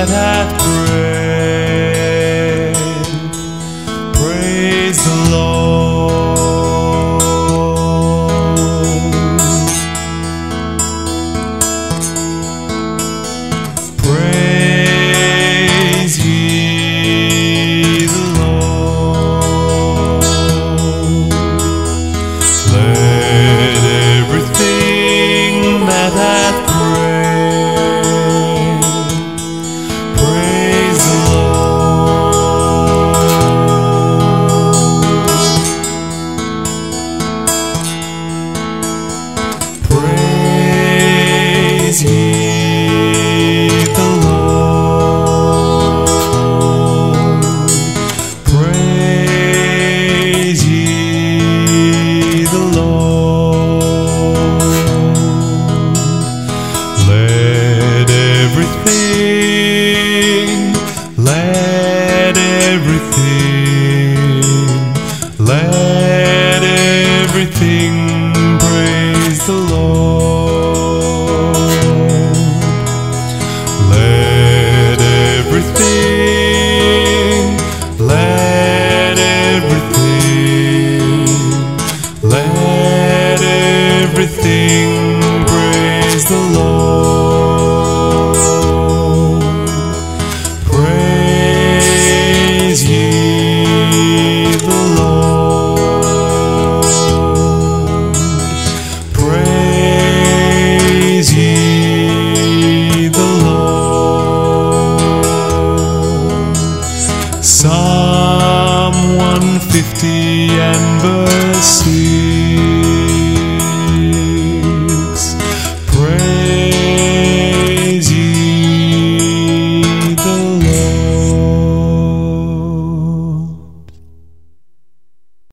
that hath bread. Praise the Lord. Praise ye the Lord. Let everything that hath bread praise the Lord. Praise ye the Lord. Praise ye the Lord. Let everything praise the Lord. Let everything praise the Lord. Praise ye the Lord. Praise ye the Lord. Psalm 150 and verse 6.